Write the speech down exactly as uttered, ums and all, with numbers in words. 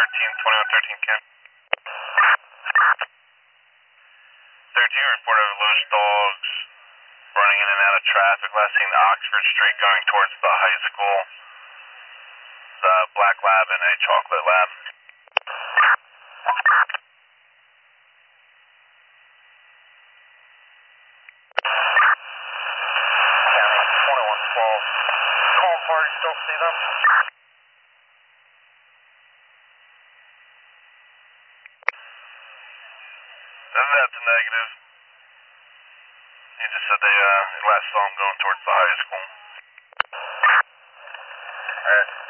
thirteen, twenty-one thirteen, Ken. thirteen reported loose dogs running in and out of traffic. Last seen Oxford Street going towards the high school. The black lab and a chocolate lab. County twenty-one twelve. Call party, still see them? That's a negative. He just said they uh last saw him going towards the high school. Alright.